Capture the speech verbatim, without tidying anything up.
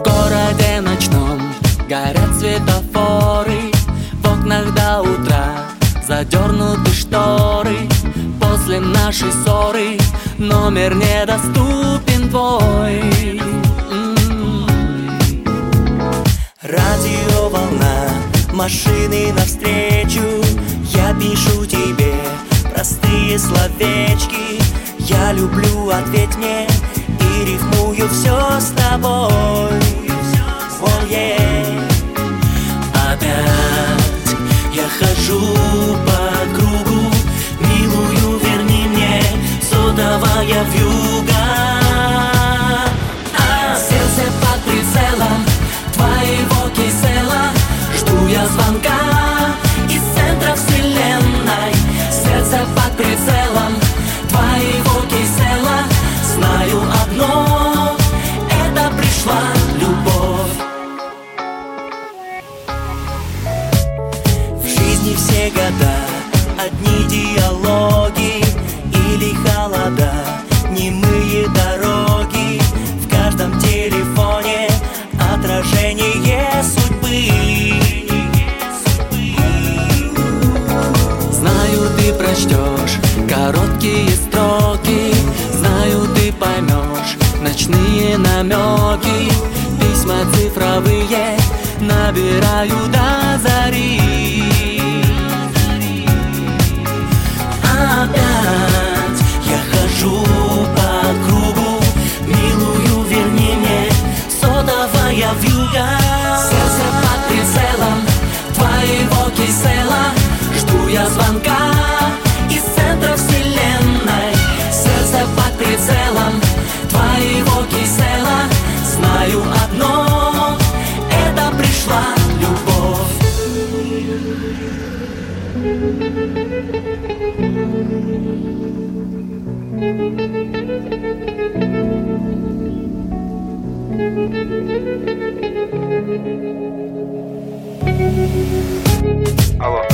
городе ночном горят светофоры, в окнах до утра задернуты шторы. После нашей ссоры номер недоступен твой. Радиоволна, машины навстречу. Я пишу тебе простые словечки. Я люблю, ответь мне, и рифмую все с тобой. Oh, yeah. Опять я хожу по кругу, милую, верни мне, сотовая вьюга. А сердце под прицелом твоего кисела, жду я звонка из центра вселенной. Сердце под прицелом твоего кисела, знаю одно, это пришла любовь. В жизни все года одни диалоги или холода, немые дороги. В каждом телефоне отражение судьбы. Знаю, ты прочтешь короткие строки, знаю, ты поймешь ночные намеки. Письма цифровые набираю до зари. Опять я хожу по кругу, милую, верни мне, сотовая вьюга. Сердце под прицелом твоего кисела, жду я звонка из центра вселенной. Сердце под прицелом твоего кисела, знаю одно, это пришла любовь. Алло.